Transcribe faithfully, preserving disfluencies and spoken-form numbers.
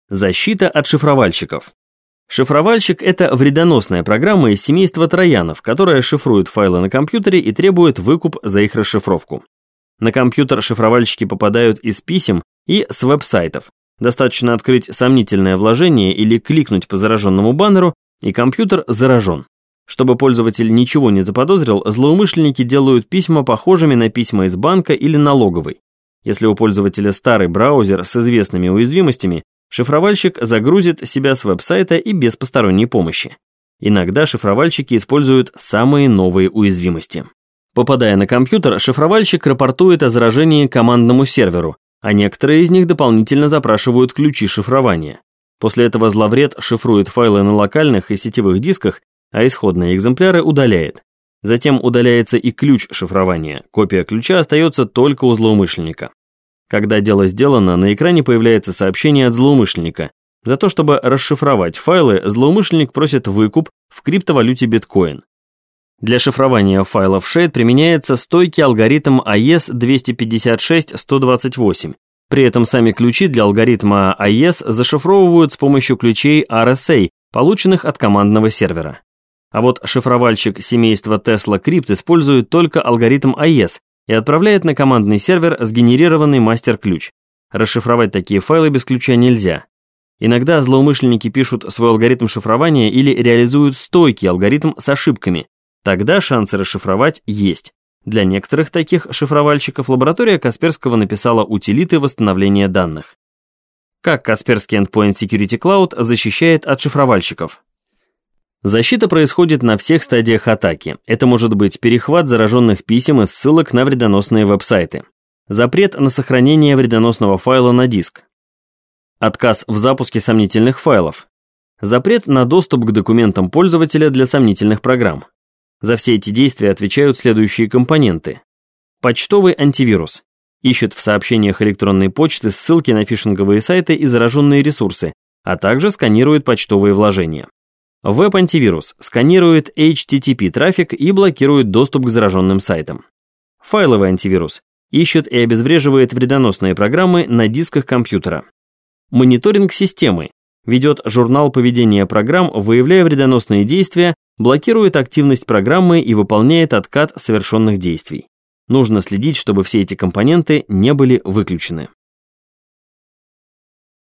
Защита от шифровальщиков. Шифровальщик – это вредоносная программа из семейства троянов, которая шифрует файлы на компьютере и требует выкуп за их расшифровку. На компьютер шифровальщики попадают из писем и с веб-сайтов. Достаточно открыть сомнительное вложение или кликнуть по зараженному баннеру, и компьютер заражен. Чтобы пользователь ничего не заподозрил, злоумышленники делают письма похожими на письма из банка или налоговой. Если у пользователя старый браузер с известными уязвимостями, шифровальщик загрузит себя с веб-сайта и без посторонней помощи. Иногда шифровальщики используют самые новые уязвимости. Попадая на компьютер, шифровальщик рапортует о заражении командному серверу, а некоторые из них дополнительно запрашивают ключи шифрования. После этого зловред шифрует файлы на локальных и сетевых дисках, а исходные экземпляры удаляет. Затем удаляется и ключ шифрования, копия ключа остается только у злоумышленника. Когда дело сделано, на экране появляется сообщение от злоумышленника. За то, чтобы расшифровать файлы, злоумышленник просит выкуп в криптовалюте биткоин. Для шифрования файлов шейд применяется стойкий алгоритм эй и эс двести пятьдесят шесть сто двадцать восемь. При этом сами ключи для алгоритма эй и эс зашифровывают с помощью ключей ар эс эй, полученных от командного сервера. А вот шифровальщик семейства Tesla Crypt использует только алгоритм эй и эс и отправляет на командный сервер сгенерированный мастер-ключ. Расшифровать такие файлы без ключа нельзя. Иногда злоумышленники пишут свой алгоритм шифрования или реализуют стойкий алгоритм с ошибками. Тогда шансы расшифровать есть. Для некоторых таких шифровальщиков лаборатория Касперского написала утилиты восстановления данных. Как Касперский Endpoint Security Cloud защищает от шифровальщиков? Защита происходит на всех стадиях атаки. Это может быть перехват зараженных писем и ссылок на вредоносные веб-сайты, запрет на сохранение вредоносного файла на диск, отказ в запуске сомнительных файлов, запрет на доступ к документам пользователя для сомнительных программ. За все эти действия отвечают следующие компоненты. Почтовый антивирус. Ищет в сообщениях электронной почты ссылки на фишинговые сайты и зараженные ресурсы, а также сканирует почтовые вложения. Веб-антивирус сканирует эйч ти ти пи трафик и блокирует доступ к зараженным сайтам. Файловый антивирус ищет и обезвреживает вредоносные программы на дисках компьютера. Мониторинг системы ведет журнал поведения программ, выявляя вредоносные действия, блокирует активность программы и выполняет откат совершенных действий. Нужно следить, чтобы все эти компоненты не были выключены.